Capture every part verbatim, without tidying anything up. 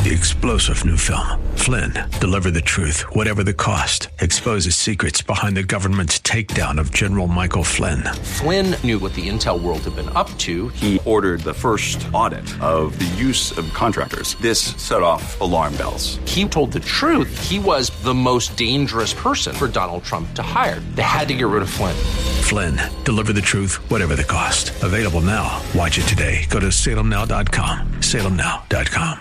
The explosive new film, Flynn, deliver the truth, whatever the cost, exposes secrets behind the government's takedown of General Michael Flynn. Flynn knew what the intel world had been up to. He ordered the first audit of the use of contractors. This set off alarm bells. He told the truth. He was the most dangerous person for Donald Trump to hire. They had to get rid of Flynn. Flynn, deliver the truth, whatever the cost. Available now. Watch it today. Go to salem now dot com. salem now dot com.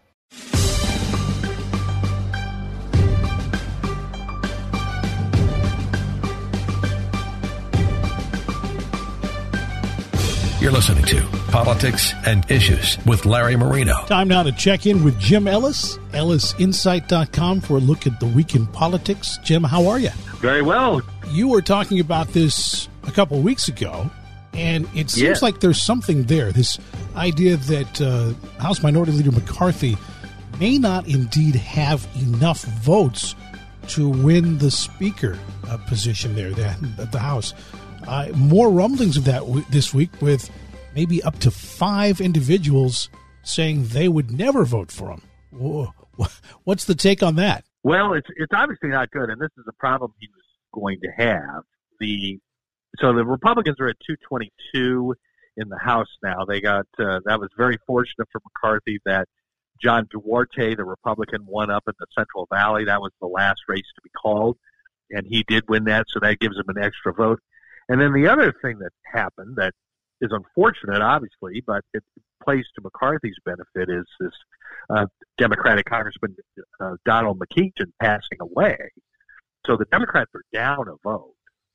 You're listening to Politics and Issues with Larry Marino. Time now to check in with Jim Ellis, ellis insight dot com, for a look at the week in politics. Jim, how are you? Very well. You were talking about this a couple of weeks ago, and it seems yeah. like there's something there, this idea that uh, House Minority Leader McCarthy may not indeed have enough votes to win the Speaker uh, position there at the House. Uh, more rumblings of that w- this week, with maybe up to five individuals saying they would never vote for him. Whoa. What's the take on that? Well, it's it's obviously not good, and this is a problem he was going to have. The so the Republicans are at two twenty-two in the House now. They got uh, that was very fortunate for McCarthy that John Duarte, the Republican, won up in the Central Valley. That was the last race to be called, and he did win that, so that gives him an extra vote. And then the other thing that happened that is unfortunate, obviously, but it plays to McCarthy's benefit, is this uh, Democratic Congressman uh, Donald McKeegan passing away. So the Democrats are down a vote.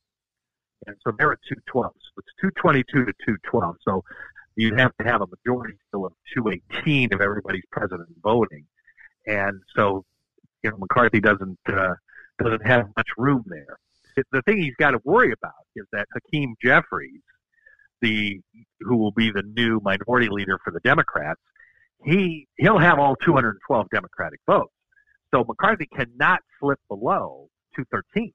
And so they're at two twelve. So it's two twenty-two to two twelve. So you'd have to have a majority still of two eighteen if everybody's present and voting. And so, you know, McCarthy doesn't uh, doesn't have much room there. The thing he's got to worry about is that Hakeem Jeffries, the who will be the new minority leader for the Democrats, he he'll have all two hundred twelve Democratic votes. So McCarthy cannot slip below two thirteen.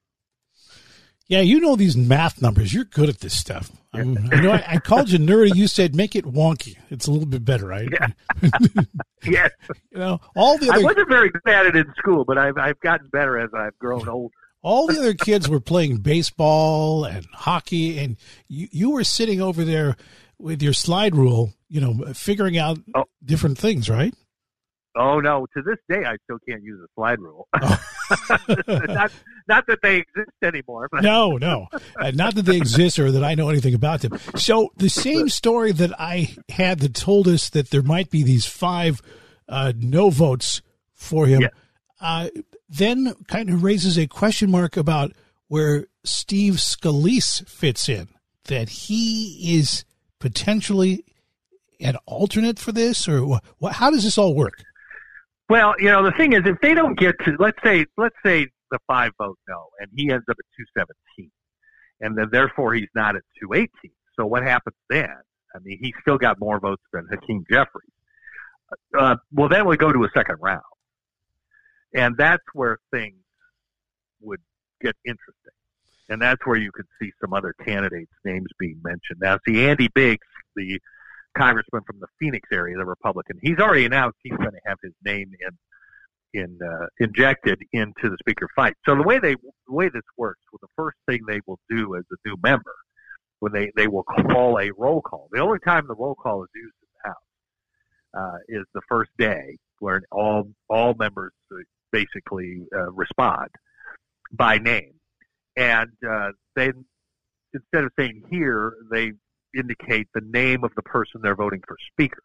Yeah, you know these math numbers. You're good at this stuff. I, mean, I know I, I called you nerdy. You said make it wonky. It's a little bit better, right? Yeah. Yes. You know, all the other, I wasn't very good at it in school, but I've I've gotten better as I've grown older. All the other kids were playing baseball and hockey, and you, you were sitting over there with your slide rule, you know, figuring out oh. different things, right? Oh, no. To this day, I still can't use a slide rule. Oh. not, not that they exist anymore. But. No, no. Uh, not that they exist or that I know anything about them. So the same story that I had that told us that there might be these five uh, no votes for him, yeah. uh, then kind of raises a question mark about where Steve Scalise fits in, that he is potentially an alternate for this, or what, how does this all work? Well, you know, the thing is, if they don't get to, let's say, let's say the five vote no, and he ends up at two seventeen, and then therefore he's not at two eighteen. So what happens then? I mean, he's still got more votes than Hakeem Jeffries. Uh, well, then we go to a second round. And that's where things would get interesting. And that's where you could see some other candidates' names being mentioned. Now, see, Andy Biggs, the congressman from the Phoenix area, the Republican, he's already announced he's going to have his name in, in uh, injected into the Speaker fight. So the way they, the way this works, well, the first thing they will do as a new member, when they, they will call a roll call. The only time the roll call is used in the House uh, is the first day, where all all members basically uh, respond by name. And uh, then instead of saying here, they indicate the name of the person they're voting for Speaker.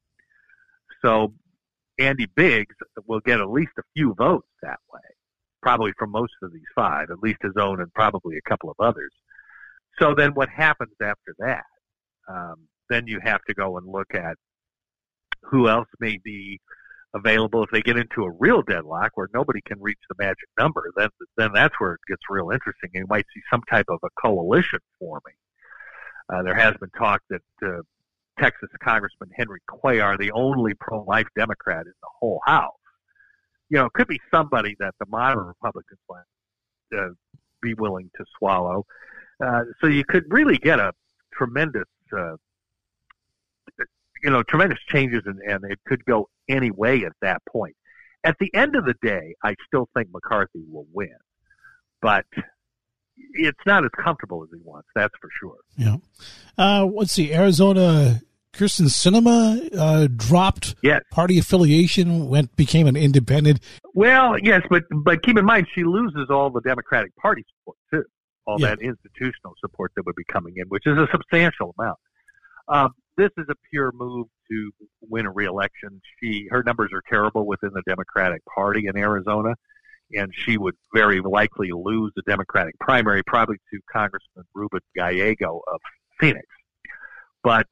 So Andy Biggs will get at least a few votes that way, probably from most of these five, at least his own and probably a couple of others. So then what happens after that? Um, then you have to go and look at who else may be available. If they get into a real deadlock where nobody can reach the magic number, then then that's where it gets real interesting. You might see some type of a coalition forming. Uh, there has been talk that uh, Texas Congressman Henry Cuellar, the only pro-life Democrat in the whole House, you know, it could be somebody that the moderate Republicans might uh, be willing to swallow. Uh, so you could really get a tremendous, uh, you know, tremendous changes, and, and it could go any way at that point. At the end of the day, I still think McCarthy will win, but it's not as comfortable as he wants. That's for sure. Yeah. Uh, let's see. Arizona, Kyrsten Sinema uh, dropped yes. party affiliation, went became an independent. Well, yes, but but keep in mind she loses all the Democratic Party support too, all yeah. that institutional support that would be coming in, which is a substantial amount. Um, this is a pure move to win a re-election. She, her numbers are terrible within the Democratic Party in Arizona, and she would very likely lose the Democratic primary, probably to Congressman Ruben Gallego of Phoenix. But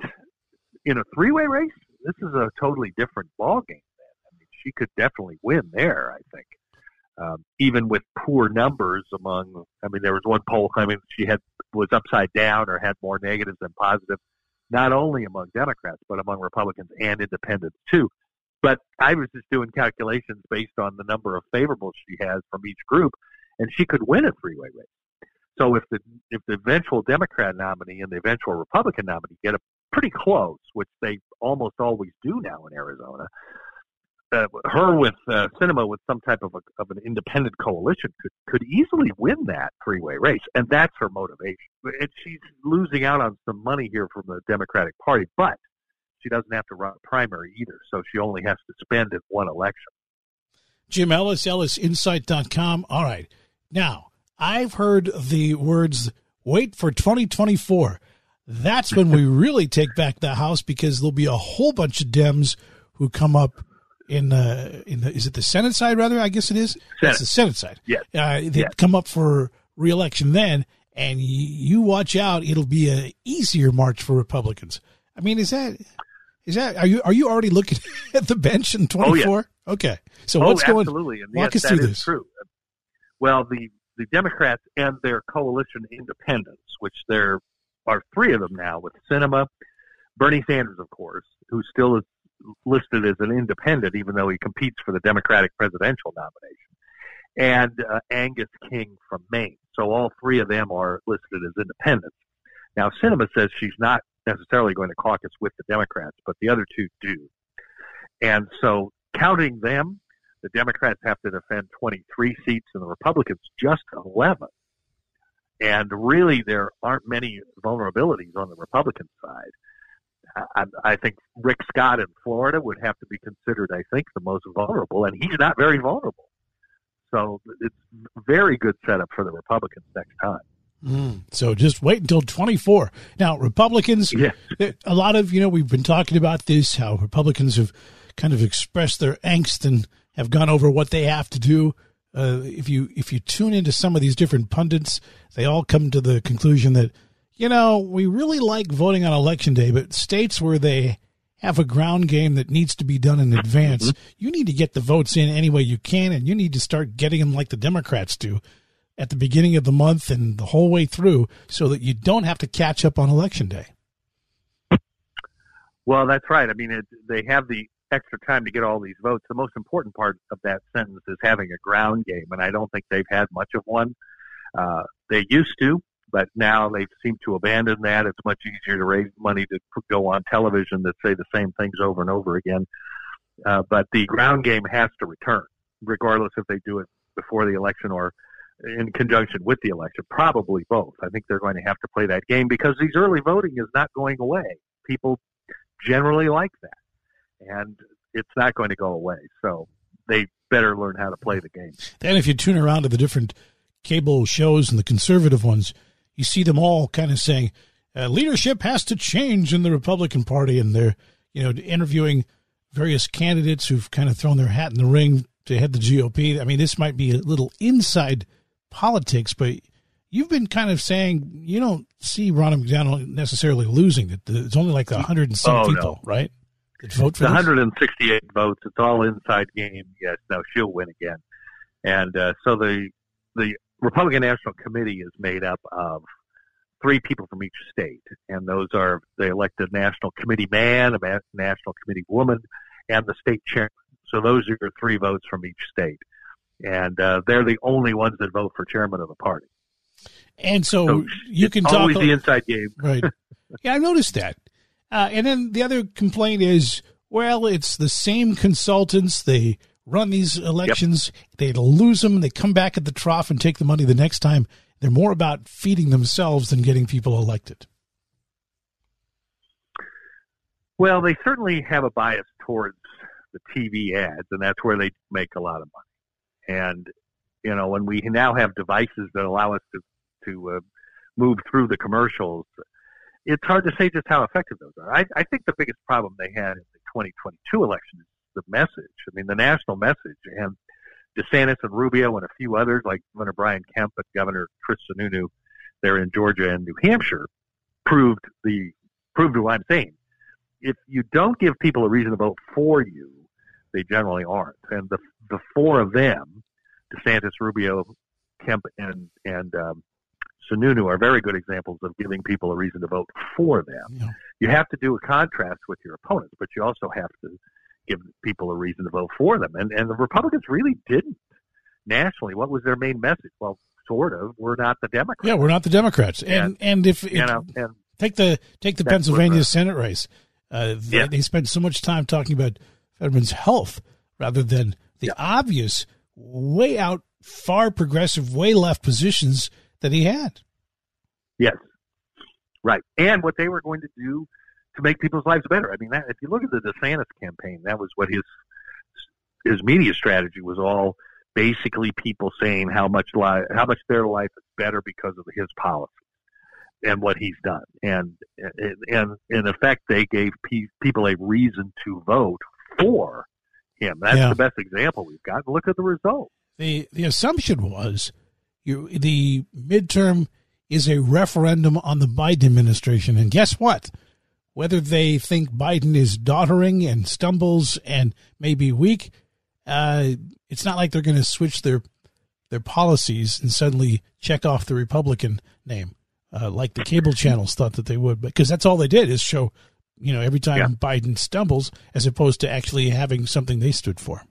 in a three-way race, this is a totally different ballgame. I mean, she could definitely win there, I think. Um, even with poor numbers among, I mean, there was one poll claiming she had was upside down or had more negatives than positive, not only among Democrats, but among Republicans and independents, too. But I was just doing calculations based on the number of favorables she has from each group, and she could win a three-way race. So if the if the eventual Democrat nominee and the eventual Republican nominee get a pretty close, which they almost always do now in Arizona, uh, her with uh, Sinema with some type of, a, of an independent coalition could, could easily win that three-way race, and that's her motivation. And she's losing out on some money here from the Democratic Party, but she doesn't have to run a primary either, so she only has to spend in one election. Jim Ellis, Ellis Insight dot com. All right. Now, I've heard the words, wait for twenty twenty-four. That's when we really take back the House, because there'll be a whole bunch of Dems who come up in the, in the, is it the Senate side, rather? I guess it is. Senate. It's the Senate side. Yes. Uh, they yes. come up for re-election then, and you, you watch out. It'll be an easier march for Republicans. I mean, is that, is that, are you, are you already looking at the bench in twenty-four? Oh, yeah. Okay. So oh, what's going on? Absolutely. And walk yes, us through that this. Is true. Well, the, the Democrats and their coalition independents, which there are three of them now, with Sinema, Bernie Sanders, of course, who still is listed as an independent, even though he competes for the Democratic presidential nomination, and uh, Angus King from Maine. So all three of them are listed as independents. Now, Sinema says she's not necessarily going to caucus with the Democrats, but the other two do. And so counting them, the Democrats have to defend twenty-three seats and the Republicans just eleven. And really, there aren't many vulnerabilities on the Republican side. I, I think Rick Scott in Florida would have to be considered, I think, the most vulnerable, and he's not very vulnerable. So it's a very good setup for the Republicans next time. Mm, so just wait until twenty-four. Now, Republicans, yes. a lot of, you know, we've been talking about this, how Republicans have kind of expressed their angst and have gone over what they have to do. Uh, if you if you tune into some of these different pundits, they all come to the conclusion that, you know, we really like voting on Election Day, but states where they have a ground game that needs to be done in advance, mm-hmm. you need to get the votes in any way you can, and you need to start getting them like the Democrats do at the beginning of the month and the whole way through, so that you don't have to catch up on Election Day. Well, that's right. I mean, it, they have the extra time to get all these votes. The most important part of that sentence is having a ground game, and I don't think they've had much of one. Uh, they used to, but now they seem to abandon that. It's much easier to raise money to go on television that say the same things over and over again. Uh, but the ground game has to return, regardless if they do it before the election or in conjunction with the election. Probably both. I think they're going to have to play that game because these early voting is not going away. People generally like that. And it's not going to go away. So they better learn how to play the game. Then if you tune around to the different cable shows and the conservative ones, you see them all kind of saying, uh, leadership has to change in the Republican Party. And they're, you know, interviewing various candidates who've kind of thrown their hat in the ring to head the G O P. I mean, this might be a little inside politics, but you've been kind of saying you don't see Ron McDaniel necessarily losing. That it's only like a hundred and some oh, people, no. right? Vote for the this? one hundred sixty-eight votes. It's all inside game. Yes, no, she'll win again. And uh, so the the Republican National Committee is made up of three people from each state, and those are the elected National Committee man, a National Committee woman, and the state chairman. So those are your three votes from each state, and uh, they're the only ones that vote for chairman of the party. And so, so you can always talk the inside game, right? Yeah, I noticed that. Uh, and then the other complaint is, Well, it's the same consultants. They run these elections. Yep. They lose them. They come back at the trough and take the money the next time. They're more about feeding themselves than getting people elected. Well, they certainly have a bias towards the T V ads, and that's where they make a lot of money. And, you know, when we now have devices that allow us to, to uh, move through the commercials, it's hard to say just how effective those are. I, I think the biggest problem they had in the twenty twenty-two election is the message. I mean, the national message. And DeSantis and Rubio and a few others, like Governor Brian Kemp and Governor Chris Sununu there in Georgia and New Hampshire, proved the proved what I'm saying. If you don't give people a reason to vote for you, they generally aren't. And the the four of them, DeSantis, Rubio, Kemp, and and um, Sununu, are very good examples of giving people a reason to vote for them. Yeah. You have to do a contrast with your opponents, but you also have to give people a reason to vote for them. And and the Republicans really didn't nationally. What was their main message? Well, sort of, we're not the Democrats. Yeah, we're not the Democrats. And and, and if you know, and take the take the Pennsylvania Senate race. Uh, they, yeah. they spend so much time talking about Fetterman's health rather than the yeah. obvious, way out, far progressive, way left positions that he had. Yes, right. And what they were going to do to make people's lives better. I mean, that, if you look at the DeSantis campaign, that was what his his media strategy was all basically people saying how much li- how much their life is better because of his policy and what he's done. And, and in effect, they gave pe- people a reason to vote for him. That's yeah. the best example we've got. Look at the result. The the assumption was you, the midterm is a referendum on the Biden administration. And guess what? Whether they think Biden is doddering and stumbles and may be weak, uh, it's not like they're going to switch their their policies and suddenly check off the Republican name. Uh, like the cable channels thought that they would, because that's all they did is show, you know, every time yeah. Biden stumbles, as opposed to actually having something they stood for.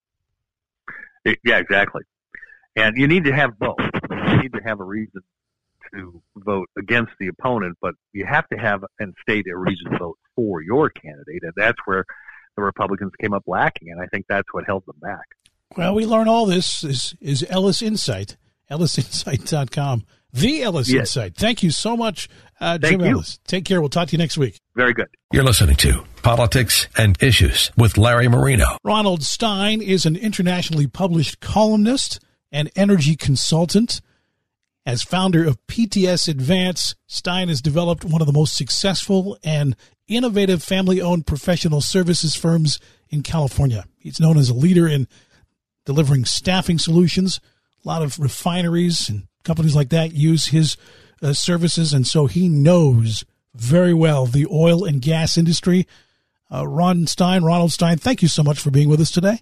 Yeah, exactly. And you need to have both. You need to have a reason to vote against the opponent, but you have to have and state a reason to vote for your candidate, and that's where the Republicans came up lacking, and I think that's what held them back. Well, we learn all this is, is Ellis Insight, ellis insight dot com. The Ellis yes. Insight. Thank you so much, uh, Jim you. Ellis. Take care. We'll talk to you next week. Very good. You're listening to Politics and Issues with Larry Marino. Ronald Stein is an internationally published columnist and energy consultant. As founder of P T S Advance, Stein has developed one of the most successful and innovative family-owned professional services firms in California. He's known as a leader in delivering staffing solutions. A lot of refineries and companies like that use his uh, services, and so he knows very well the oil and gas industry. Uh, Ron Stein, Ronald Stein, thank you so much for being with us today.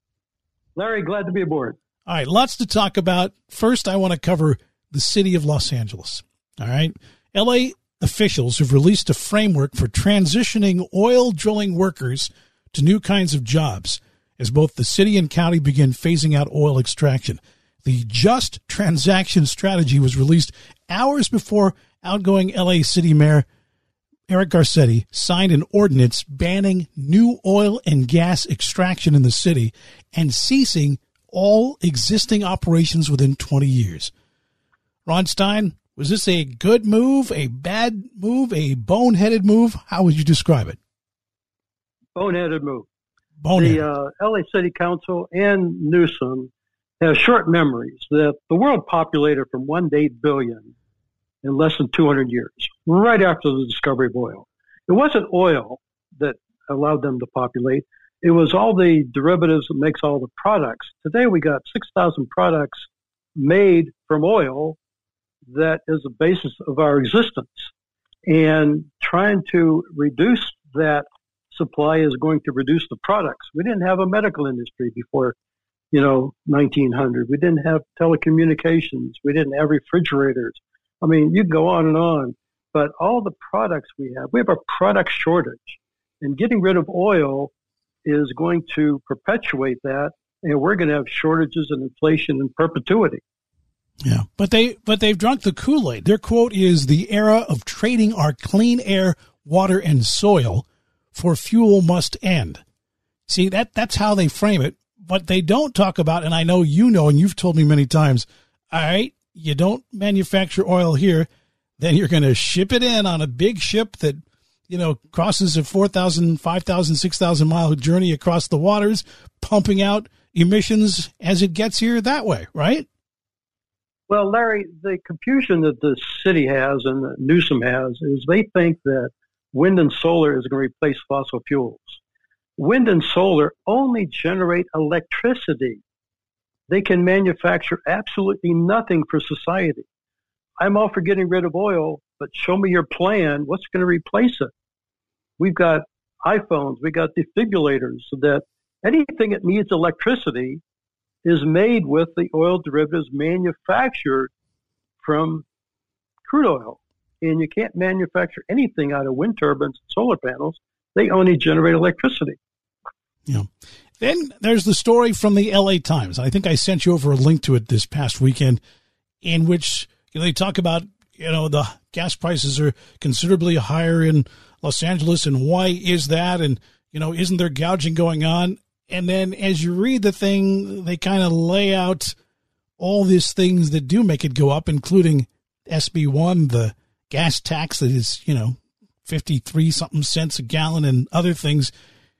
Larry, glad to be aboard. All right, lots to talk about. First, I want to cover the city of Los Angeles. All right, L A officials have released a framework for transitioning oil drilling workers to new kinds of jobs as both the city and county begin phasing out oil extraction. The Just Transaction Strategy was released hours before outgoing L A City Mayor Eric Garcetti signed an ordinance banning new oil and gas extraction in the city and ceasing all existing operations within twenty years. Ron Stein, was this a good move, a bad move, a boneheaded move? How would you describe it? Boneheaded move. Boneheaded. The uh, L A City Council and Newsom have short memories that the world populated from one to eight billion in less than two hundred years, right after the discovery of oil. It wasn't oil that allowed them to populate. It was all the derivatives that makes all the products. Today we got six thousand products made from oil that is the basis of our existence. And trying to reduce that supply is going to reduce the products. We didn't have a medical industry before you know, nineteen hundred. We didn't have telecommunications. We didn't have refrigerators. I mean, you can go on and on. But all the products we have, we have a product shortage. And getting rid of oil is going to perpetuate that, and we're going to have shortages and inflation in perpetuity. Yeah, but they but they've drunk the Kool-Aid. Their quote is, "The era of trading our clean air, water, and soil for fuel must end. See, that that's how they frame it. But they don't talk about, and I know you know, and you've told me many times, all right, you don't manufacture oil here, then you're going to ship it in on a big ship that, you know, crosses a four thousand, five thousand, six thousand mile journey across the waters, pumping out emissions as it gets here that way, right? Well, Larry, the confusion that the city has and that Newsom has is they think that wind and solar is going to replace fossil fuels. Wind and solar only generate electricity. They can manufacture absolutely nothing for society. I'm all for getting rid of oil, but show me your plan. What's going to replace it? We've got iPhones. We've got defibrillators, so that anything that needs electricity is made with the oil derivatives manufactured from crude oil. And you can't manufacture anything out of wind turbines and solar panels. They only generate electricity. Yeah. Then there's the story from the L A Times. I think I sent you over a link to it this past weekend, in which you know, they talk about, you know, the gas prices are considerably higher in Los Angeles, and why is that? And, you know, isn't there gouging going on? And then as you read the thing, they kind of lay out all these things that do make it go up, including S B one, the gas tax that is, you know, fifty-three something cents a gallon, and other things.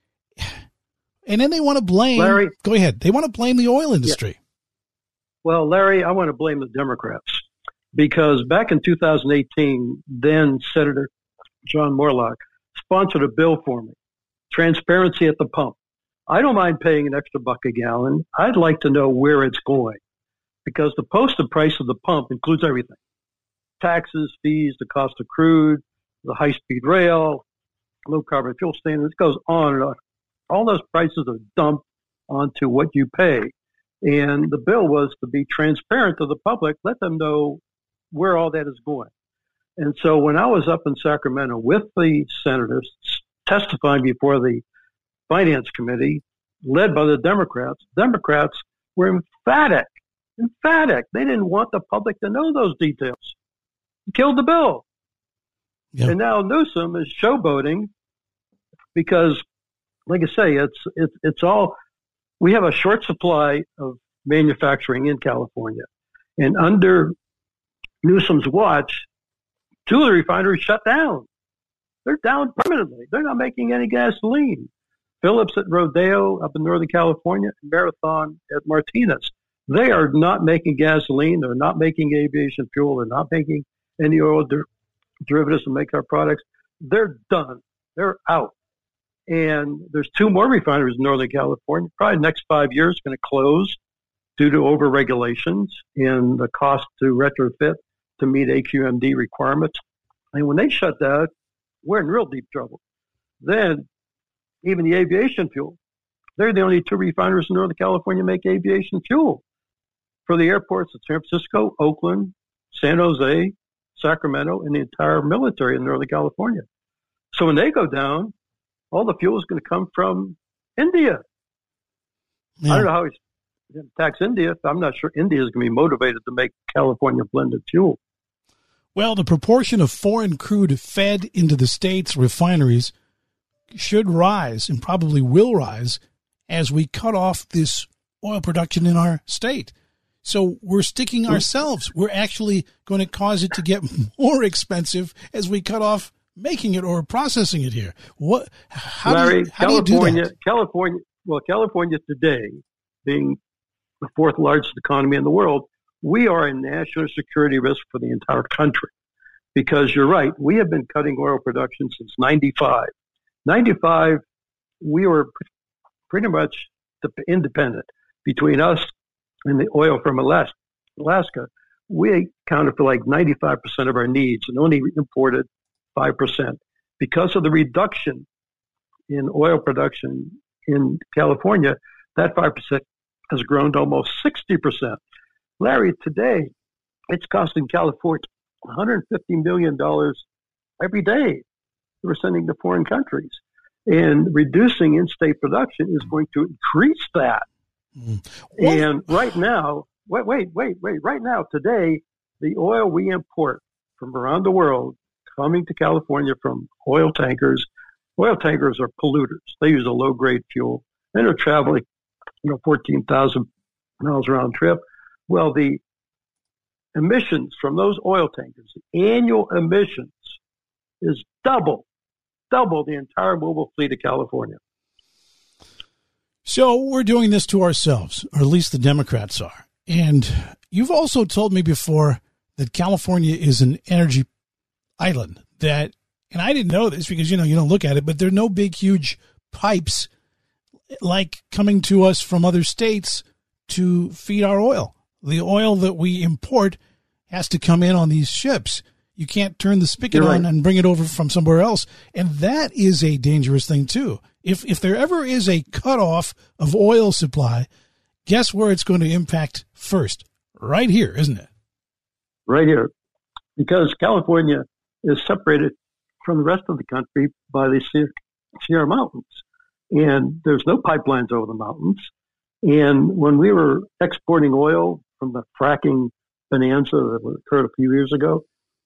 And then they want to blame, Larry, go ahead, they want to blame the oil industry. Yeah. Well, Larry, I want to blame the Democrats, because back in two thousand eighteen, then Senator John Morlock sponsored a bill for me, transparency at the pump. I don't mind paying an extra buck a gallon. I'd like to know where it's going, because the posted price of the pump includes everything: taxes, fees, the cost of crude, the high-speed rail, low carbon fuel standards. It goes on and on. All those prices are dumped onto what you pay. And the bill was to be transparent to the public, let them know where all that is going. And so when I was up in Sacramento with the senators testifying before the Finance Committee, led by the Democrats, Democrats were emphatic, emphatic. They didn't want the public to know those details. Killed the bill. Yep. And now Newsom is showboating because, like I say, it's it's it's all, we have a short supply of manufacturing in California. And under Newsom's watch, two of the refineries shut down. They're down permanently. They're not making any gasoline. Phillips at Rodeo up in Northern California, and Marathon at Martinez. They are not making gasoline. They're not making aviation fuel. They're not making any oil der- derivatives to make our products. They're done. They're out. And there's two more refineries in Northern California. Probably the next five years going to close due to over-regulations and the cost to retrofit to meet A Q M D requirements. And when they shut down, we're in real deep trouble. Then even the aviation fuel, they're the only two refineries in Northern California make aviation fuel for the airports of San Francisco, Oakland, San Jose, Sacramento, and the entire military in Northern California. So when they go down, all the fuel is going to come from India. Yeah. I don't know how he's tax India. I'm not sure India is going to be motivated to make California blended fuel. Well, the proportion of foreign crude fed into the state's refineries should rise, and probably will rise, as we cut off this oil production in our state. So we're sticking ourselves. We're actually going to cause it to get more expensive as we cut off making it or processing it here. What? How Larry, do you, how California, do you do that? California, well, California today, being the fourth largest economy in the world, we are a national security risk for the entire country. Because you're right, we have been cutting oil production since ninety-five. ninety-five, we were pretty much independent. Between us and the oil from Alaska, we accounted for like ninety-five percent of our needs and only imported five percent. Because of the reduction in oil production in California, that five percent has grown to almost sixty percent. Larry, today, it's costing California one hundred fifty million dollars every day we're sending to foreign countries. And reducing in-state production is going to increase that. Mm. And right now, wait, wait, wait, wait, right now, today, the oil we import from around the world coming to California from oil tankers oil tankers are polluters. They use a low-grade fuel, and they're traveling, you know, fourteen thousand miles round trip. Well, the emissions from those oil tankers, the annual emissions, is double, double the entire mobile fleet of California. So we're doing this to ourselves, or at least the Democrats are. And you've also told me before that California is an energy island. That, and I didn't know this because, you know, you don't look at it, but there are no big, huge pipes like coming to us from other states to feed our oil. The oil that we import has to come in on these ships. You can't turn the spigot You're on right. and bring it over from somewhere else. And that is a dangerous thing, too. If if there ever is a cutoff of oil supply, guess where it's going to impact first? Right here, isn't it? Right here. Because California is separated from the rest of the country by the Sierra Mountains. And there's no pipelines over the mountains. And when we were exporting oil from the fracking bonanza that occurred a few years ago,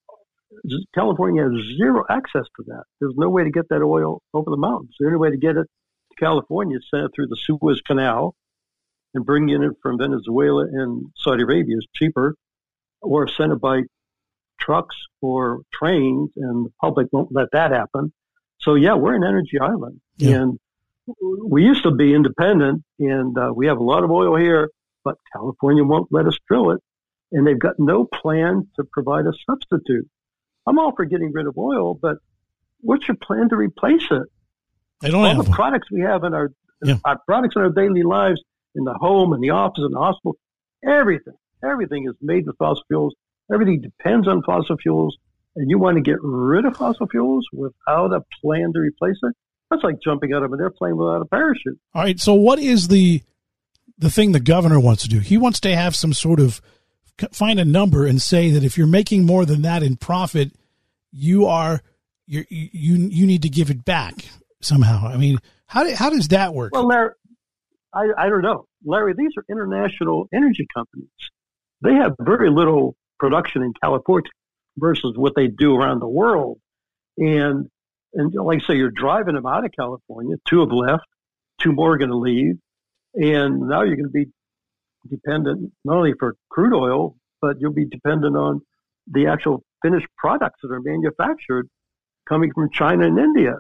California has zero access to that. There's no way to get that oil over the mountains. The only way to get it to California is send it through the Suez Canal and bring in it from Venezuela and Saudi Arabia is cheaper, or send it by trucks or trains, and the public won't let that happen. So, yeah, we're an energy island. Yeah. And we used to be independent, and uh, we have a lot of oil here, but California won't let us drill it, and they've got no plan to provide a substitute. I'm all for getting rid of oil, but what's your plan to replace it? They don't all have the one. products we have in our, Yeah. our products in our daily lives, in the home, in the office, in the hospital, everything, everything is made with fossil fuels. Everything depends on fossil fuels, and you want to get rid of fossil fuels without a plan to replace it? That's like jumping out of an airplane without a parachute. All right. So what is the the thing the governor wants to do? He wants to have some sort of find a number and say that if you're making more than that in profit, you are you you you need to give it back somehow. I mean, how do, how does that work? Well, Larry, I, I don't know. Larry, these are international energy companies. They have very little production in California versus what they do around the world. And, and like I say, you're driving them out of California. Two have left. Two more are going to leave. And now you're going to be dependent not only for crude oil, but you'll be dependent on the actual finished products that are manufactured coming from China and India.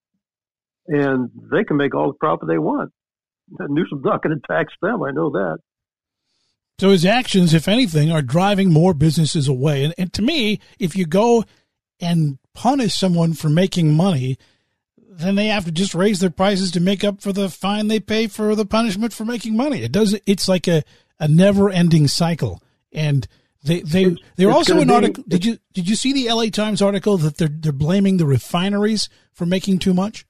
And they can make all the profit they want. Newsom's not going to tax them. I know that. So his actions, if anything, are driving more businesses away. And, and to me, if you go and punish someone for making money, then they have to just raise their prices to make up for the fine they pay for the punishment for making money. It doesn't. It's like a, a never-ending cycle. And they they they're it's also an be, article. Did you did you see the L A Times article that they're they're blaming the refineries for making too much?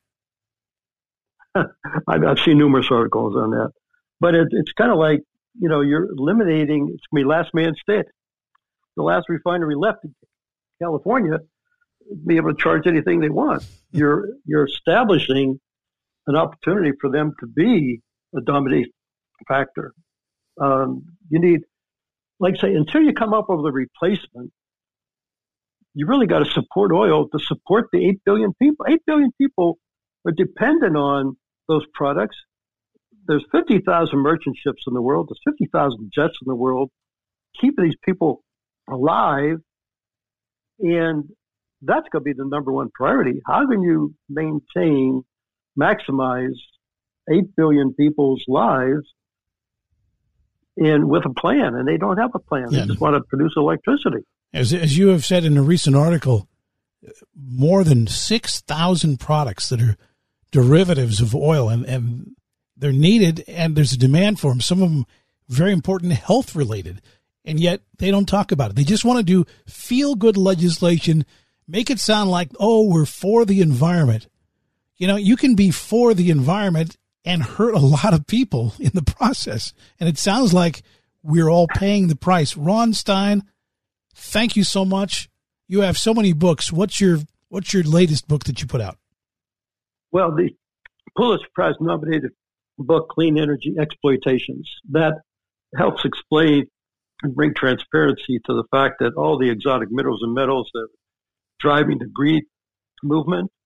I've, I've seen numerous articles on that, but it, it's kind of like, you know, you're eliminating. It's going to be last man standing. The last refinery left in California be able to charge anything they want. You're you're establishing an opportunity for them to be a dominating factor. Um, you need, like I say, until you come up with a replacement, you really got to support oil to support the eight billion people. eight billion people are dependent on those products. There's fifty thousand merchant ships in the world. There's fifty thousand jets in the world, keeping these people alive. And that's going to be the number one priority. How can you maintain, maximize eight billion people's lives and with a plan? And they don't have a plan. Yeah. They just want to produce electricity. As as you have said in a recent article, more than six thousand products that are derivatives of oil, and, and they're needed, and there's a demand for them. Some of them very important health related, and yet they don't talk about it. They just want to do feel-good legislation, make it sound like, oh, we're for the environment. You know, you can be for the environment and hurt a lot of people in the process. And it sounds like we're all paying the price. Ron Stein, thank you so much. You have so many books. What's your what's your latest book that you put out? Well, the Pulitzer Prize nominated book, Clean Energy Exploitations, that helps explain and bring transparency to the fact that all the exotic minerals and metals that are driving the green movement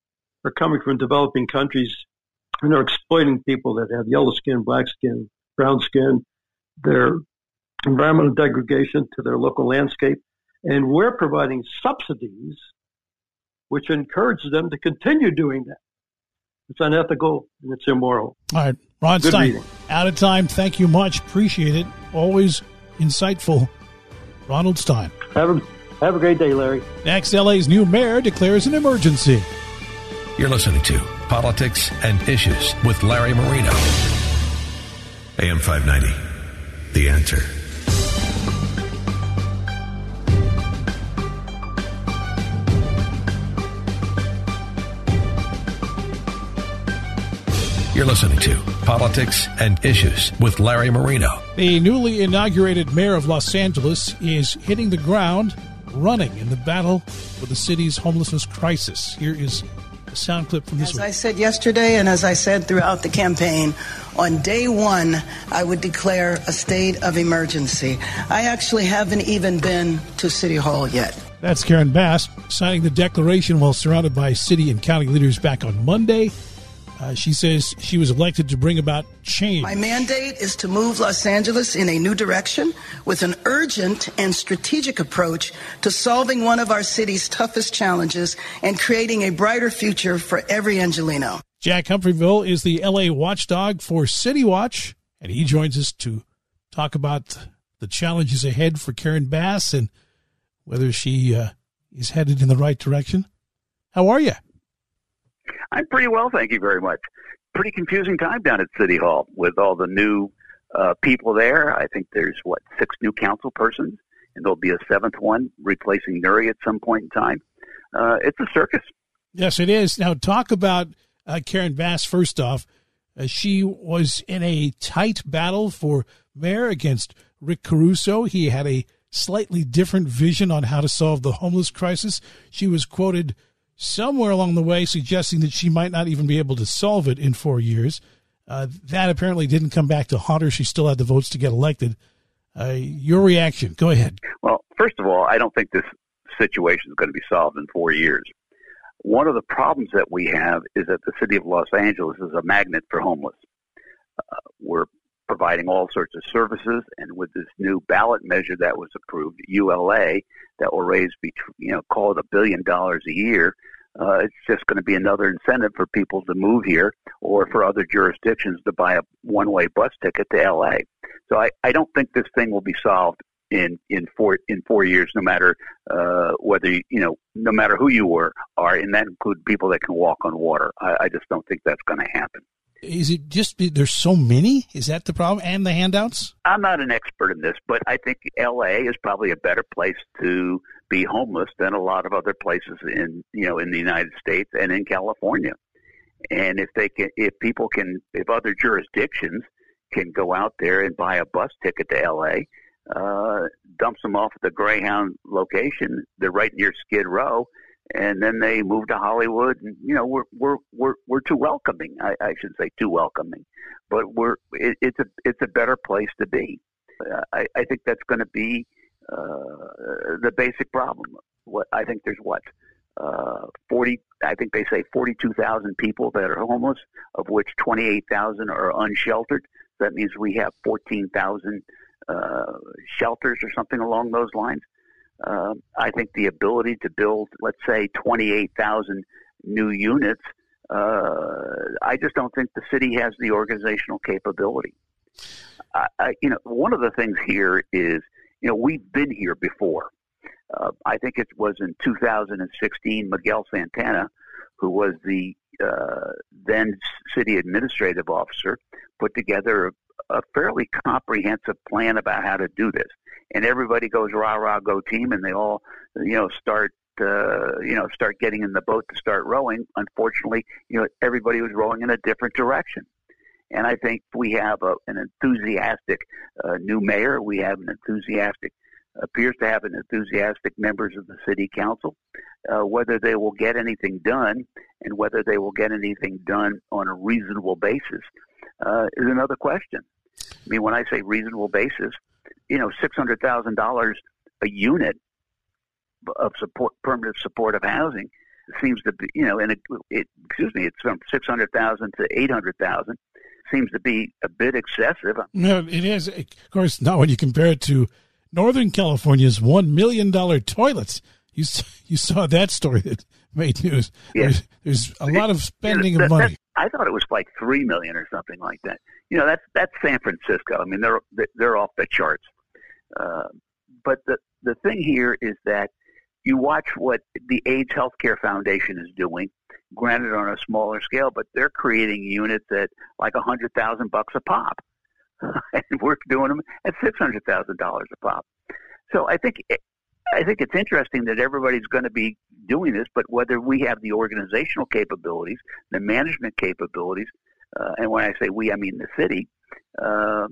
are coming from developing countries and are exploiting people that have yellow skin, black skin, brown skin, their environmental degradation to their local landscape. And we're providing subsidies which encourages them to continue doing that. It's unethical and it's immoral. All right. Ron Good Stein, reading. out of time. Thank you much. Appreciate it. Always insightful. Ronald Stein. Have a, have a great day, Larry. Next, L A's new mayor declares an emergency. You're listening to Politics and Issues with Larry Marino. A M five ninety, The Answer. You're listening to Politics and Issues with Larry Marino. The newly inaugurated mayor of Los Angeles is hitting the ground running in the battle with the city's homelessness crisis. Here is a sound clip from this As week. I said yesterday, and as I said throughout the campaign, on day one, I would declare a state of emergency. I actually haven't even been to City Hall yet. That's Karen Bass signing the declaration while surrounded by city and county leaders back on Monday. Uh, she says she was elected to bring about change. My mandate is to move Los Angeles in a new direction with an urgent and strategic approach to solving one of our city's toughest challenges and creating a brighter future for every Angelino. Jack Humphreyville is the L A watchdog for City Watch, and he joins us to talk about the challenges ahead for Karen Bass and whether she uh, is headed in the right direction. How are you? I'm pretty well, thank you very much. Pretty confusing time down at City Hall with all the new uh, people there. I think there's, what, six new council persons, and there'll be a seventh one replacing Nuri at some point in time. Uh, it's a circus. Yes, it is. Now, talk about uh, Karen Bass first off. Uh, she was in a tight battle for mayor against Rick Caruso. He had a slightly different vision on how to solve the homeless crisis. She was quoted somewhere along the way suggesting that she might not even be able to solve it in four years. Uh, that apparently didn't come back to haunt her. She still had the votes to get elected. Uh, your reaction? Go ahead. Well, first of all, I don't think this situation is going to be solved in four years. One of the problems that we have is that the city of Los Angeles is a magnet for homeless. Uh, we're providing all sorts of services, and with this new ballot measure that was approved, U L A, that will raise, between, you know, call it a billion dollars a year, uh, it's just going to be another incentive for people to move here or for other jurisdictions to buy a one-way bus ticket to L A. So I, I don't think this thing will be solved in, in four in four years, no matter uh, whether, you know, no matter who you were, are, and that includes people that can walk on water. I, I just don't think that's going to happen. Is it just there's so many? Is that the problem? And the handouts? I'm not an expert in this, but I think L A is probably a better place to be homeless than a lot of other places in, you know, in the United States and in California. And if they can, if people can, if other jurisdictions can go out there and buy a bus ticket to L A, uh, dumps them off at the Greyhound location, they're right near Skid Row, and then they move to Hollywood, and you know we're we're we're we're too welcoming. I, I should say too welcoming, but we're it, it's a it's a better place to be. Uh, I, I think that's going to be uh, the basic problem. What I think there's what uh, forty. I think they say forty-two thousand people that are homeless, of which twenty-eight thousand are unsheltered. That means we have fourteen thousand uh, shelters or something along those lines. Uh, I think the ability to build, let's say, twenty-eight thousand new units, uh, I just don't think the city has the organizational capability. I, I, you know, one of the things here is, you know, we've been here before. Uh, I think it was in two thousand sixteen, Miguel Santana, who was the uh, then city administrative officer, put together a, a fairly comprehensive plan about how to do this. And everybody goes rah rah go team, and they all, you know, start, uh, you know, start getting in the boat to start rowing. Unfortunately, you know, everybody was rowing in a different direction. And I think we have a, an enthusiastic uh, new mayor. We have an enthusiastic, appears to have an enthusiastic members of the city council. Uh, whether they will get anything done and whether they will get anything done on a reasonable basis uh, is another question. I mean, when I say reasonable basis, you know, six hundred thousand dollars a unit of support, permanent supportive housing, seems to be, you know, and it, it excuse me, it's from six hundred thousand to eight hundred thousand. Seems to be a bit excessive. No, it is. Of course, not when you compare it to Northern California's one million dollars toilets. You you saw that story that made news. Yeah. There's, there's a lot of spending yeah, that, of money. I thought it was like three million dollars or something like that. You know, that's that's San Francisco. I mean, they're they're off the charts. Uh, but the the thing here is that you watch what the AIDS Healthcare Foundation is doing. Granted, on a smaller scale, but they're creating units at like a hundred thousand bucks a pop, and we're doing them at six hundred thousand dollars a pop. So I think it, I think it's interesting that everybody's going to be doing this, but whether we have the organizational capabilities, the management capabilities, uh, and when I say we, I mean the city, uh,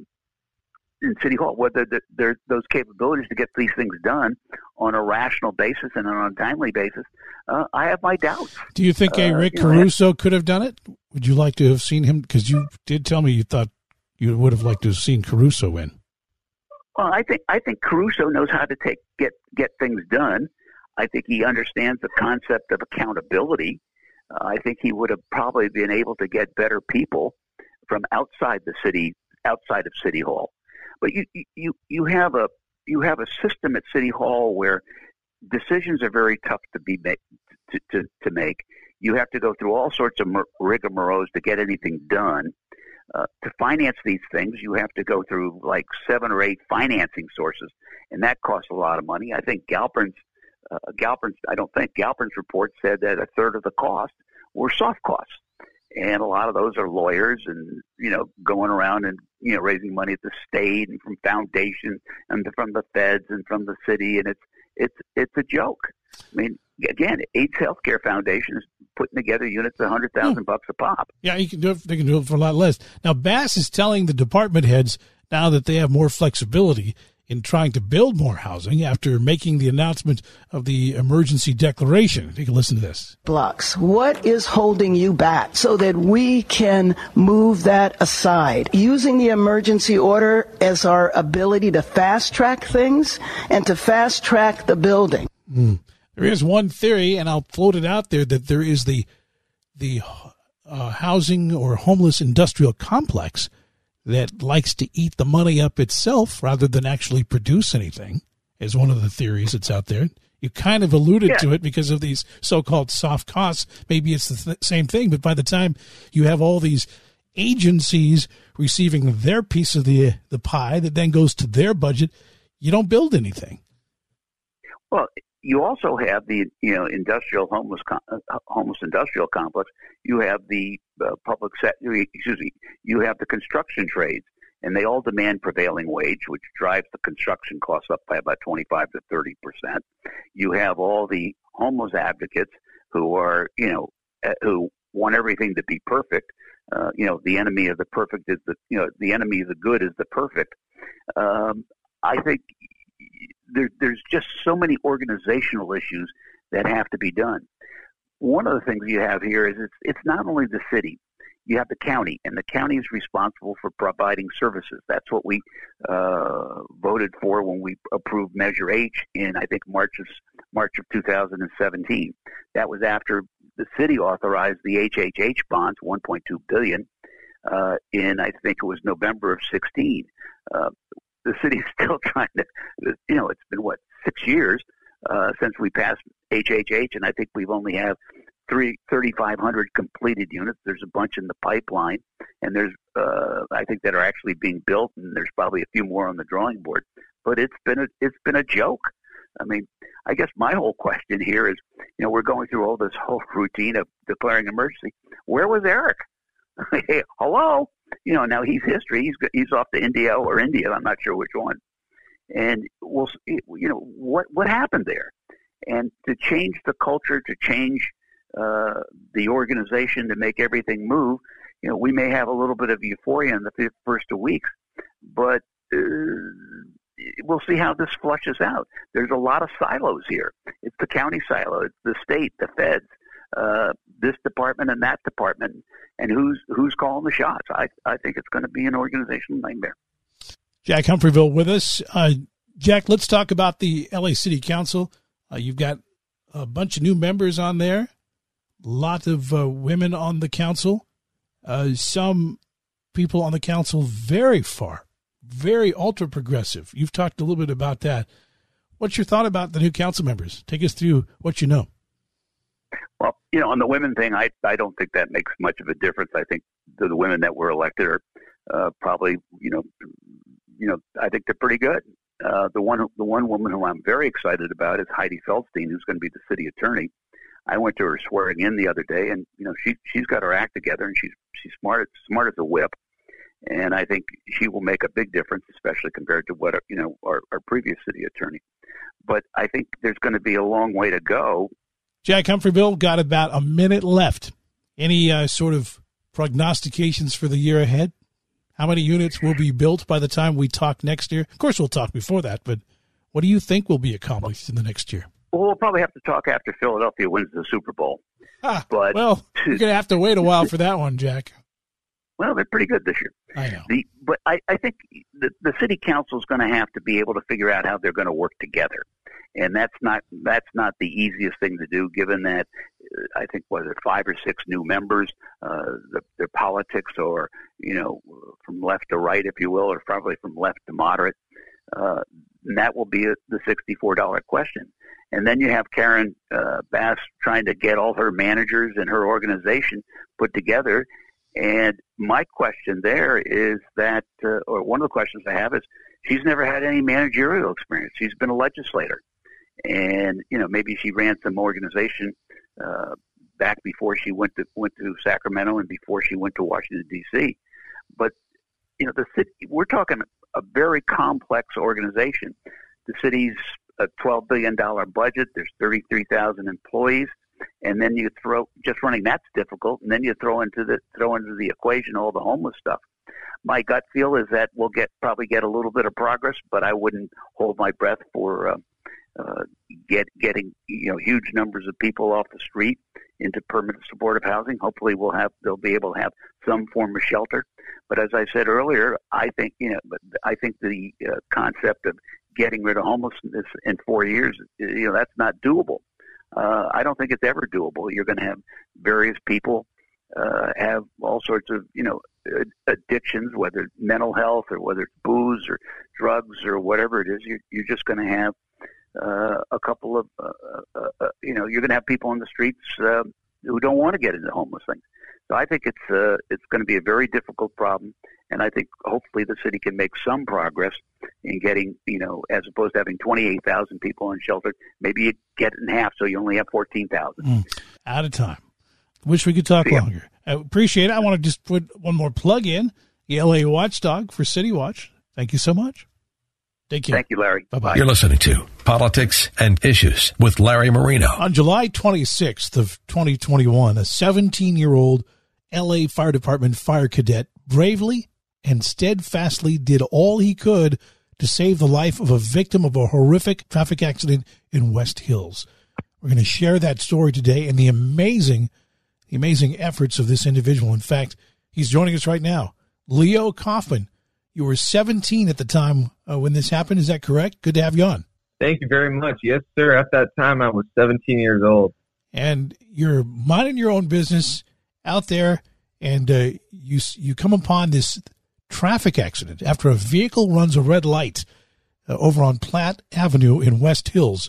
in City Hall, whether there's those capabilities to get these things done on a rational basis and on a timely basis, uh, I have my doubts. Do you think a Rick uh, Caruso know, could have done it? Would you like to have seen him? Because you did tell me you thought you would have liked to have seen Caruso in. Well, I think I think Caruso knows how to take get get things done. I think he understands the concept of accountability. Uh, I think he would have probably been able to get better people from outside the city, outside of City Hall. But you you you have a you have a system at City Hall where decisions are very tough to be make, to, to to make. You have to go through all sorts of rigmaroles to get anything done. Uh, to finance these things, you have to go through like seven or eight financing sources, and that costs a lot of money. I think Galpern's uh, Galpern's I don't think Galpern's report said that a third of the cost were soft costs. And a lot of those are lawyers and, you know, going around and, you know, raising money at the state and from foundations and from the feds and from the city. And it's, it's, it's a joke. I mean, again, AIDS Healthcare Foundation is putting together units at a hundred thousand bucks a pop. Yeah, you can do it. They can do it for a lot less. Now, Bass is telling the department heads now that they have more flexibility in trying to build more housing after making the announcement of the emergency declaration. Take a listen to this. Blocks. What is holding you back so that we can move that aside? Using the emergency order as our ability to fast track things and to fast track the building. Mm. There is one theory, and I'll float it out there, that there is the the uh, housing or homeless industrial complex that likes to eat the money up itself rather than actually produce anything, is one of the theories that's out there. You kind of alluded yeah. to it because of these so-called soft costs. Maybe it's the th- same thing, but by the time you have all these agencies receiving their piece of the the pie that then goes to their budget, you don't build anything. Well, you also have the you know industrial homeless com- homeless industrial complex. You have the uh, public sector. Excuse me. You have the construction trades, and they all demand prevailing wage, which drives the construction costs up by about twenty-five to thirty percent. You have all the homeless advocates who are you know uh, who want everything to be perfect. Uh, you know, the enemy of the perfect is the you know the enemy of the good is the perfect. Um, I think. There, there's just so many organizational issues that have to be done. One of the things you have here is it's, it's not only the city. You have the county, and the county is responsible for providing services. That's what we uh, voted for when we approved Measure H in, I think, March of, March of two thousand seventeen. That was after the city authorized the H H H bonds, one point two billion dollars, uh, in, I think it was November of sixteen. Uh, The city's still trying to, you know, it's been, what, six years uh, since we passed H H H, and I think we've only have three, thirty-five hundred completed units. There's a bunch in the pipeline, and there's, uh, I think, that are actually being built, and there's probably a few more on the drawing board. But it's been a, it's been a joke. I mean, I guess my whole question here is, you know, we're going through all this whole routine of declaring emergency. Where was Eric? Hey, hello? You know, now he's history. He's he's off to India or India. I'm not sure which one. And we'll, you know, what what happened there? And to change the culture, to change uh, the organization, to make everything move, you know, we may have a little bit of euphoria in the first two weeks, but uh, we'll see how this flushes out. There's a lot of silos here. It's the county silo, it's the state, the feds, uh, this department and that department. And who's who's calling the shots? I I think it's going to be an organizational nightmare. Jack Humphreyville with us. Uh, Jack, let's talk about the L A City Council. Uh, you've got a bunch of new members on there. A lot of uh, women on the council. Uh, some people on the council very far, very ultra progressive. You've talked a little bit about that. What's your thought about the new council members? Take us through what you know. Well, you know, on the women thing, I I don't think that makes much of a difference. I think the, the women that were elected are uh, probably, you know, you know, I think they're pretty good. Uh, the one the one woman who I'm very excited about is Heidi Feldstein, who's going to be the city attorney. I went to her swearing in the other day, and you know, she she's got her act together, and she's she's smart smart as a whip. And I think she will make a big difference, especially compared to what, you know, our, our previous city attorney. But I think there's going to be a long way to go. Jack Humphreyville, got about a minute left. Any uh, sort of prognostications for the year ahead? How many units will be built by the time we talk next year? Of course, we'll talk before that, but what do you think will be accomplished in the next year? Well, we'll probably have to talk after Philadelphia wins the Super Bowl. Ah, but well, you're going to have to wait a while for that one, Jack. Well, they're pretty good this year. I know. The, but I, I think the, the city council is going to have to be able to figure out how they're going to work together. And that's not that's not the easiest thing to do, given that uh, I think, was it five or six new members, uh, the, their politics are, you know, from left to right, if you will, or probably from left to moderate. Uh, and that will be a, the sixty-four dollars question. And then you have Karen uh, Bass trying to get all her managers and her organization put together. And my question there is that, uh, or one of the questions I have is, she's never had any managerial experience. She's been a legislator. And, you know, maybe she ran some organization uh, back before she went to went to Sacramento and before she went to Washington, D C. But, you know, the city, we're talking a very complex organization. The city's a twelve billion dollars budget. There's thirty-three thousand employees. And then you throw, just running that's difficult. And then you throw into the throw into the equation all the homeless stuff. My gut feel is that we'll get probably get a little bit of progress, but I wouldn't hold my breath for uh, uh, get getting you know huge numbers of people off the street into permanent supportive housing. Hopefully, we'll have they'll be able to have some form of shelter. But as I said earlier, I think you know, but I think the uh, concept of getting rid of homelessness in four years, you know, that's not doable. Uh, I don't think it's ever doable. You're going to have various people uh, have all sorts of, you know, addictions, whether it's mental health or whether it's booze or drugs or whatever it is. You're, you're just going to have uh, a couple of, uh, uh, uh, you know, you're going to have people on the streets uh, who don't want to get into homeless things. So I think it's uh, it's going to be a very difficult problem, and I think hopefully the city can make some progress in getting, you know, as opposed to having twenty-eight thousand people in shelter, maybe you get it in half so you only have fourteen thousand. Mm, out of time. Wish we could talk yeah. longer. I appreciate it. I want to just put one more plug in, the L A Watchdog for City Watch. Thank you so much. Take care. Thank you, Larry. Bye-bye. You're listening to Politics and Issues with Larry Marino. On July twenty-sixth of twenty twenty-one, a seventeen-year-old L A Fire Department fire cadet bravely and steadfastly did all he could to save the life of a victim of a horrific traffic accident in West Hills. We're going to share that story today and the amazing, the amazing efforts of this individual. In fact, he's joining us right now. Leo Kaufman, you were seventeen at the time uh, when this happened. Is that correct? Good to have you on. Thank you very much. Yes, sir. At that time, I was seventeen years old. And you're minding your own business out there, and uh, you you come upon this traffic accident after a vehicle runs a red light uh, over on Platt Avenue in West Hills.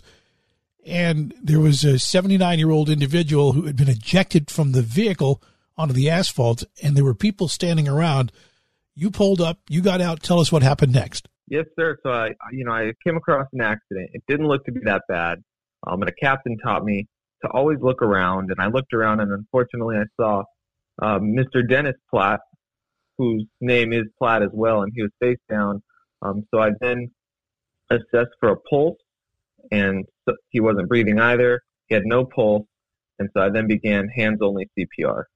And there was a seventy-nine-year-old individual who had been ejected from the vehicle onto the asphalt, and there were people standing around. You pulled up, you got out. Tell us what happened next. Yes, sir. So I, you know, I came across an accident. It didn't look to be that bad. Um, and a captain taught me to always look around. And I looked around, and unfortunately, I saw um, Mister Dennis Platt, whose name is Platt as well, and he was face down. Um, so I then assessed for a pulse, and he wasn't breathing either. He had no pulse, and so I then began hands-only C P R.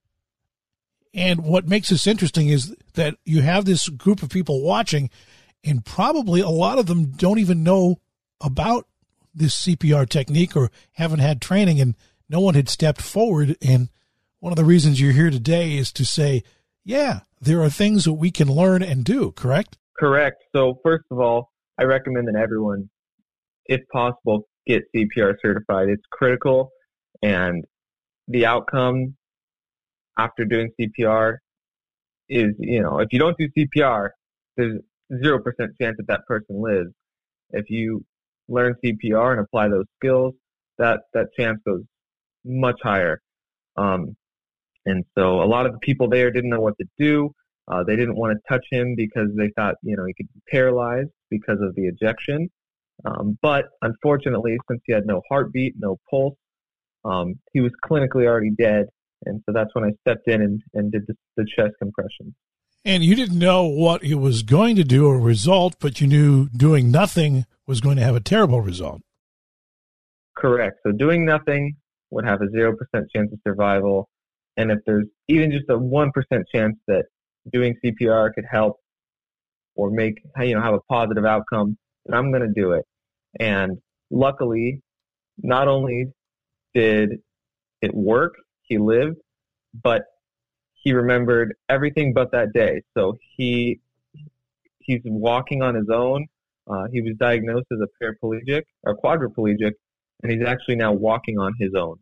And what makes this interesting is that you have this group of people watching, and probably a lot of them don't even know about this C P R technique or haven't had training, and no one had stepped forward. And one of the reasons you're here today is to say, yeah, there are things that we can learn and do, correct? Correct. So first of all, I recommend that everyone, if possible, get C P R certified. It's critical, and the outcome after doing C P R is, you know, if you don't do C P R, there's zero percent chance that that person lives. If you learn C P R and apply those skills, that, that chance goes much higher. Um, and so a lot of the people there didn't know what to do. Uh, they didn't want to touch him because they thought, you know, he could be paralyzed because of the ejection. Um, but unfortunately, since he had no heartbeat, no pulse, um, he was clinically already dead. And so that's when I stepped in and, and did the, the chest compression. And you didn't know what he was going to do or result, but you knew doing nothing was going to have a terrible result. Correct. So doing nothing would have a zero percent chance of survival. And if there's even just a one percent chance that doing C P R could help or make, you know, have a positive outcome, then I'm going to do it. And luckily, not only did it work, he lived, but he remembered everything but that day. So he he's walking on his own. Uh, he was diagnosed as a paraplegic or quadriplegic, and he's actually now walking on his own.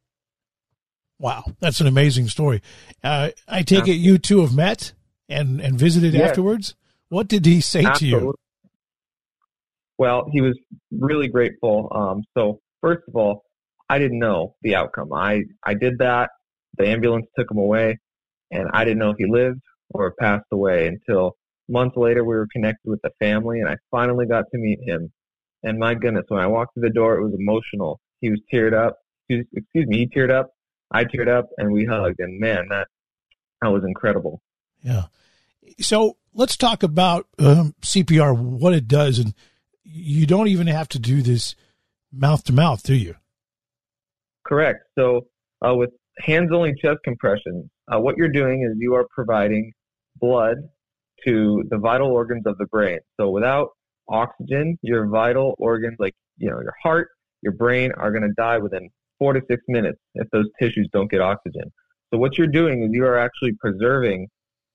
Wow, that's an amazing story. Uh, I take it you two have met and, and visited yes. afterwards? What did he say Absolutely. to you? Well, he was really grateful. Um, so first of all, I didn't know the outcome. I, I did that. The ambulance took him away, and I didn't know if he lived or passed away until months later we were connected with the family, and I finally got to meet him. And my goodness, when I walked through the door, it was emotional. He was teared up. Excuse, excuse me, he teared up. I teared up, and we hugged. And, man, that that was incredible. Yeah. So let's talk about um, C P R, what it does. And you don't even have to do this mouth-to-mouth, do you? Correct. So uh, with hands-only chest compressions, uh, what you're doing is you are providing blood to the vital organs of the brain. So without oxygen, your vital organs, like, you know, your heart, your brain, are going to die within four to six minutes if those tissues don't get oxygen. So what you're doing is you are actually preserving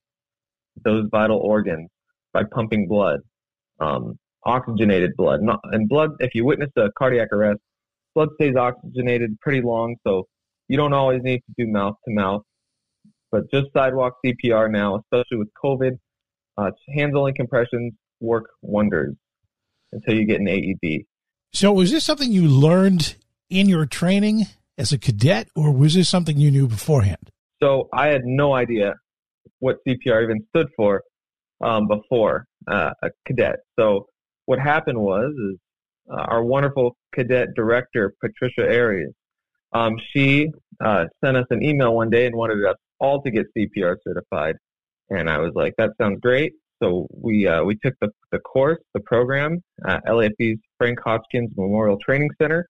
those vital organs by pumping blood, um, oxygenated blood. And blood, if you witness a cardiac arrest, blood stays oxygenated pretty long, so you don't always need to do mouth-to-mouth. But just sidewalk C P R now, especially with COVID, uh, hands-only compressions work wonders until you get an A E D. So was this something you learned in your training as a cadet, or was this something you knew beforehand? So I had no idea what C P R even stood for um, before uh, a cadet. So what happened was is uh, our wonderful cadet director, Patricia Arias, um, she uh, sent us an email one day and wanted us all to get C P R certified. And I was like, that sounds great. So we uh, we took the, the course, the program, at L A F E's Frank Hopkins Memorial Training Center.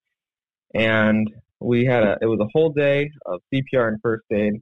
And we had a, it was a whole day of C P R and first aid.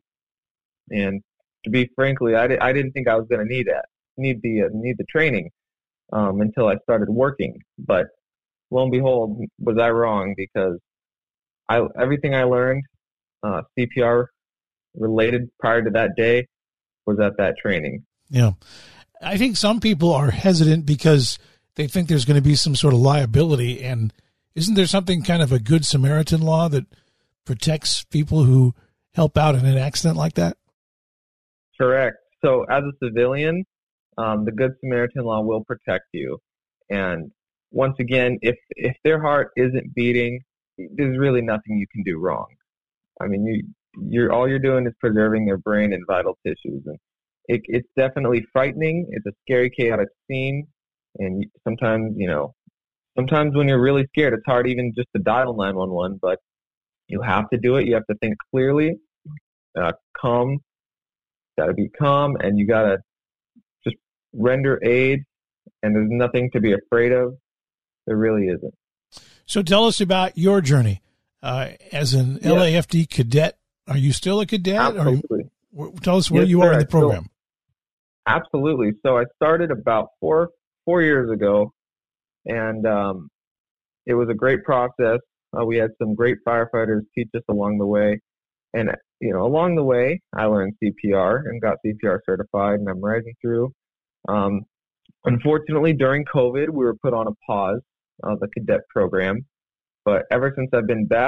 And to be frankly, I, di- I didn't think I was going to need that, need the, uh, need the training um, until I started working. But lo and behold, was I wrong, because I, everything I learned uh, C P R related prior to that day was at that training. Yeah. I think some people are hesitant because they think there's going to be some sort of liability. And isn't there something kind of a Good Samaritan law that protects people who help out in an accident like that? Correct. So as a civilian, um, the Good Samaritan law will protect you. And once again, if, if their heart isn't beating, there's really nothing you can do wrong. I mean, you, you're, all you're doing is preserving their brain and vital tissues. And it, it's definitely frightening. It's a scary, chaotic scene. And sometimes, you know, sometimes when you're really scared, it's hard even just to dial nine one one, but you have to do it. You have to think clearly, uh, calm, got to be calm, and you got to just render aid, and there's nothing to be afraid of. There really isn't. So tell us about your journey uh, as an yeah. L A F D cadet. Are you still a cadet? Absolutely. Or, tell us where yes, you sir. are in the program. So, absolutely. So I started about four four years ago, and um, it was a great process. Uh, we had some great firefighters teach us along the way. And, you know, along the way, I learned C P R and got C P R certified, and I'm rising through. Um, unfortunately, during COVID, we were put on a pause of the cadet program. But ever since I've been back,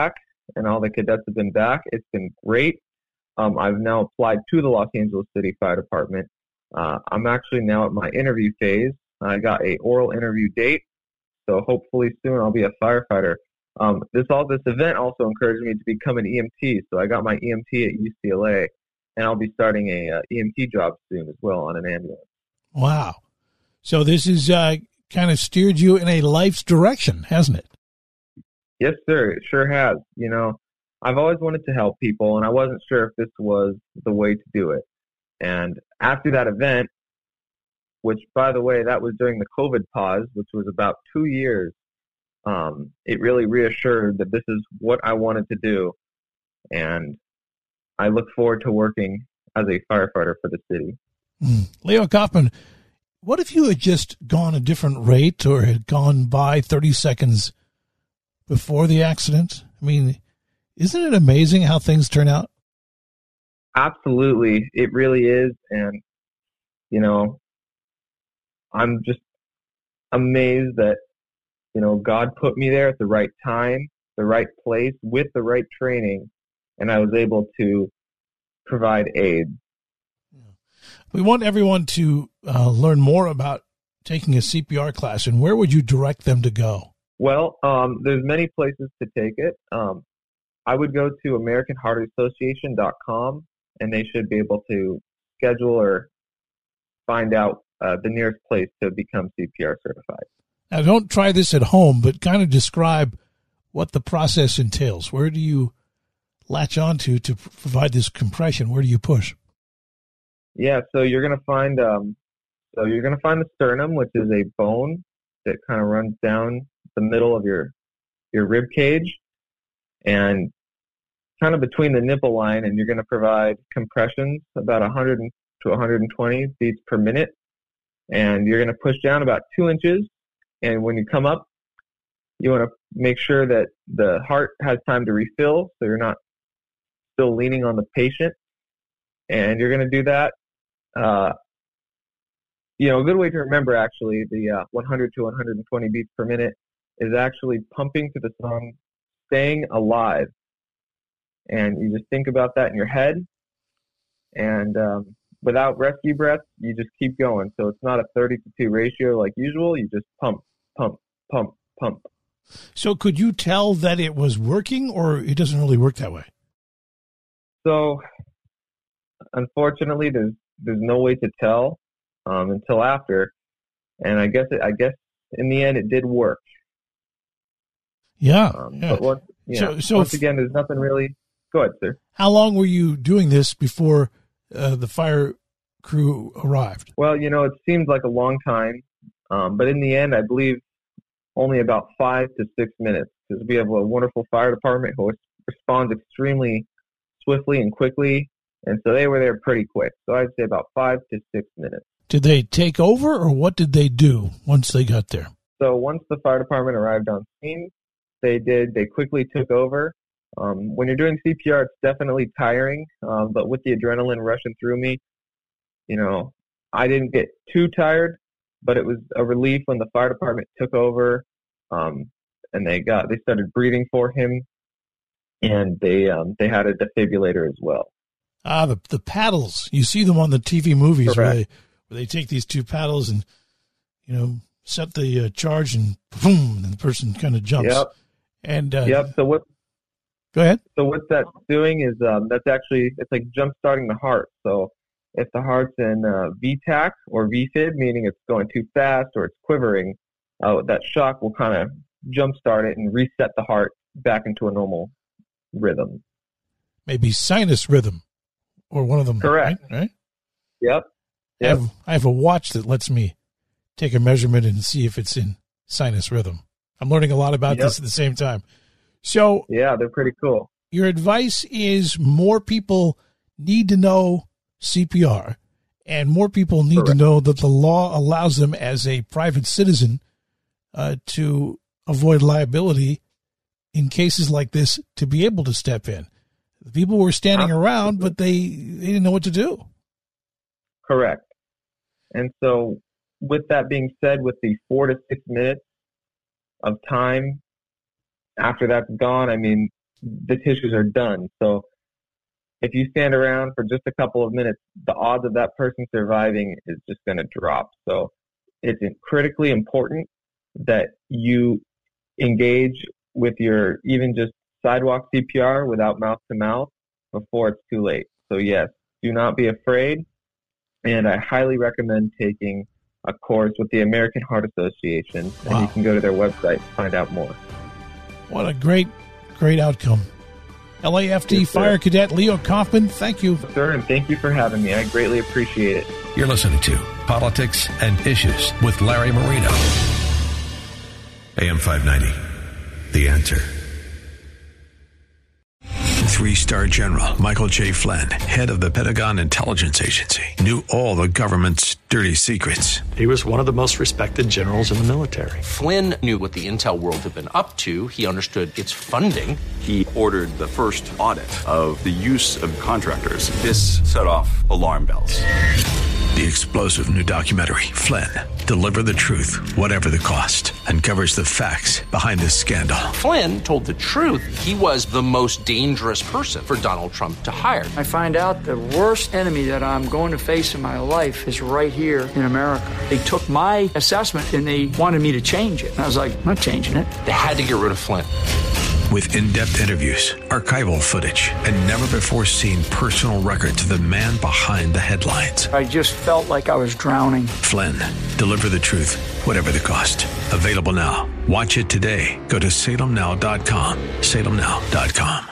and all the cadets have been back. It's been great. Um, I've now applied to the Los Angeles City Fire Department. Uh, I'm actually now at my interview phase. I got a oral interview date, so hopefully soon I'll be a firefighter. Um, this all this event also encouraged me to become an E M T, so I got my E M T at U C L A, and I'll be starting a uh, E M T job soon as well on an ambulance. Wow. So this has uh, kind of steered you in a life's direction, hasn't it? Yes, sir. It sure has. You know, I've always wanted to help people, and I wasn't sure if this was the way to do it. And after that event, which, by the way, that was during the COVID pause, which was about two years, um, it really reassured that this is what I wanted to do. And I look forward to working as a firefighter for the city. Mm. Leo Kaufman, what if you had just gone a different rate or had gone by thirty seconds before the accident? I mean, isn't it amazing how things turn out? Absolutely. It really is. And, you know, I'm just amazed that, you know, God put me there at the right time, the right place, with the right training, and I was able to provide aid. We want everyone to uh, learn more about taking a C P R class, and where would you direct them to go? Well, um, there's many places to take it. Um, I would go to American Heart Association dot com, and they should be able to schedule or find out uh, the nearest place to become C P R certified. Now, don't try this at home, but kind of describe what the process entails. Where do you latch onto to provide this compression? Where do you push? Yeah, so you're gonna find um, so you're gonna find the sternum, which is a bone that kind of runs down the middle of your your rib cage, and kind of between the nipple line, and you're gonna provide compressions about one hundred to one hundred twenty beats per minute, and you're gonna push down about two inches, and when you come up, you want to make sure that the heart has time to refill, so you're not still leaning on the patient, and you're gonna do that. Uh, you know, a good way to remember actually the uh, one hundred to one hundred twenty beats per minute is actually pumping to the song "Staying Alive," and you just think about that in your head, and um, without rescue breath, you just keep going. So it's not a thirty to two ratio like usual. You just pump, pump, pump, pump. So could you tell that it was working, or it doesn't really work that way? So unfortunately, there's there's no way to tell um, until after, and I guess it, I guess in the end it did work. Yeah. Um, yeah. But once, yeah, so, so once f- again, there's nothing really. Go ahead, sir. How long were you doing this before uh, the fire crew arrived? Well, you know, it seemed like a long time, um, but in the end, I believe only about five to six minutes, because we have a wonderful fire department who responds extremely swiftly and quickly. And so they were there pretty quick. So I'd say about five to six minutes. Did they take over, or what did they do once they got there? So once the fire department arrived on scene, they did, they quickly took over. Um, when you're doing C P R, it's definitely tiring. Um, but with the adrenaline rushing through me, you know, I didn't get too tired, but it was a relief when the fire department took over. Um, and they got, they started breathing for him, and they, um, they had a defibrillator as well. Ah, the the paddles. You see them on the T V movies where they, Correct. where they take these two paddles and, you know, set the uh, charge, and boom, and the person kind of jumps. Yep. And uh, Yep. So what? Go ahead. So what that's doing is um, that's actually, it's like jump starting the heart. So if the heart's in uh, V TAC or V Fib, meaning it's going too fast or it's quivering, uh, that shock will kind of jump start it and reset the heart back into a normal rhythm. Maybe sinus rhythm, or one of them. Correct. Right? Right? Yep. I Yep. have, I have a watch that lets me take a measurement and see if it's in sinus rhythm. I'm learning a lot about Yep. this at the same time. So Yeah, they're pretty cool. your advice is more people need to know C P R, and more people need to Correct. know that the law allows them as a private citizen uh, to avoid liability in cases like this, to be able to step in. The people were standing around, but they, they didn't know what to do. Correct. And so with that being said, with the four to six minutes of time after that's gone, I mean, the tissues are done. So if you stand around for just a couple of minutes, the odds of that person surviving is just going to drop. So it's critically important that you engage with your even just sidewalk C P R without mouth to mouth before it's too late. So yes, do not be afraid. And I highly recommend taking a course with the American Heart Association. Wow. And you can go to their website to find out more. What a great, great outcome. L A F T yes, Fire Cadet Leo Kaufman, thank you. Sir, and thank you for having me. I greatly appreciate it. You're listening to Politics and Issues with Larry Marino. A M five ninety, The Answer. Three-star General Michael J. Flynn, head of the Pentagon Intelligence Agency, knew all the government's dirty secrets. He was one of the most respected generals in the military. Flynn knew what the intel world had been up to. He understood its funding. He ordered the first audit of the use of contractors. This set off alarm bells. The explosive new documentary, Flynn, Deliver the Truth, Whatever the Cost, uncovers the facts behind this scandal. Flynn told the truth. He was the most dangerous person for Donald Trump to hire. I find out the worst enemy that I'm going to face in my life is right here in America. They took my assessment and they wanted me to change it. And I was like, I'm not changing it. They had to get rid of Flynn. With in-depth interviews, archival footage, and never-before-seen personal records of the man behind the headlines. I just felt like I was drowning. Flynn, Deliver the Truth, Whatever the Cost. Available now. Watch it today. Go to salem now dot com. salem now dot com.